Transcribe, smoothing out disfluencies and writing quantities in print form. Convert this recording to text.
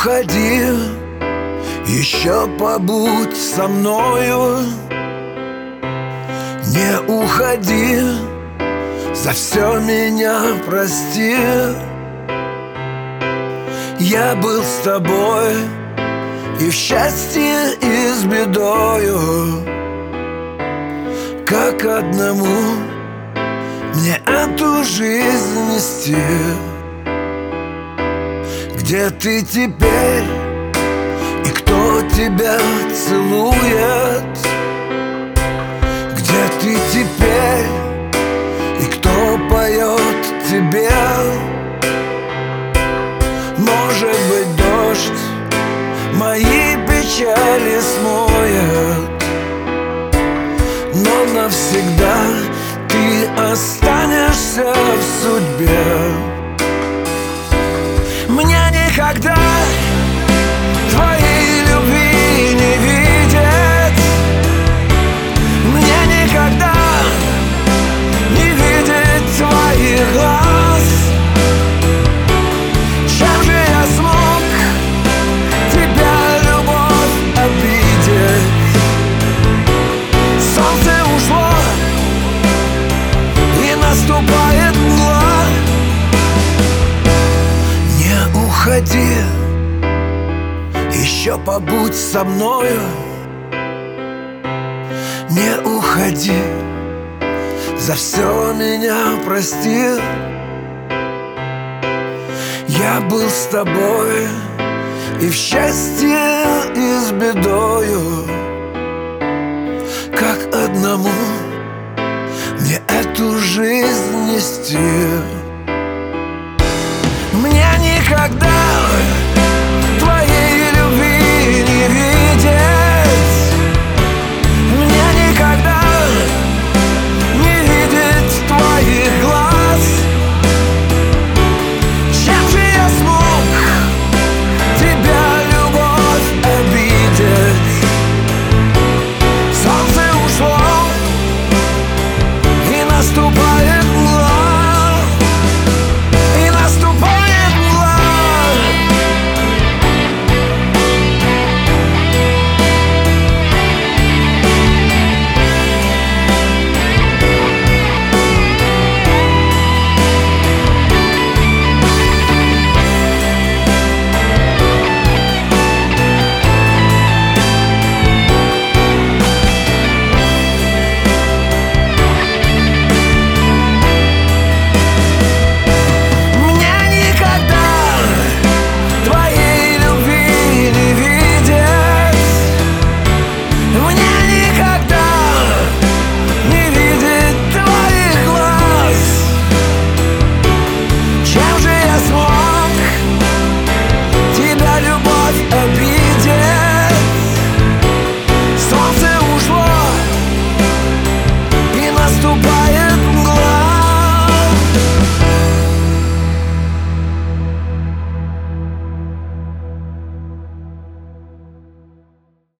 уходи, еще побудь со мною. Не уходи, за все меня прости. Я был с тобой и в счастье, и с бедою. Как одному мне эту жизнь нести? Где ты теперь и кто тебя целует? Где ты теперь и кто поет тебе? Может быть, дождь мои печали смоет, но навсегда ты останешься в судьбе. Мне никогда твоей любви не видеть. Мне никогда не видеть твоих глаз. Чем же я смог тебя, любовь, обидеть? Солнце ушло и наступает мгла. Не уходи, еще побудь со мною. Не уходи, за все меня прости. Я был с тобой и в счастье, и с бедою. Как одному мне эту жизнь нести?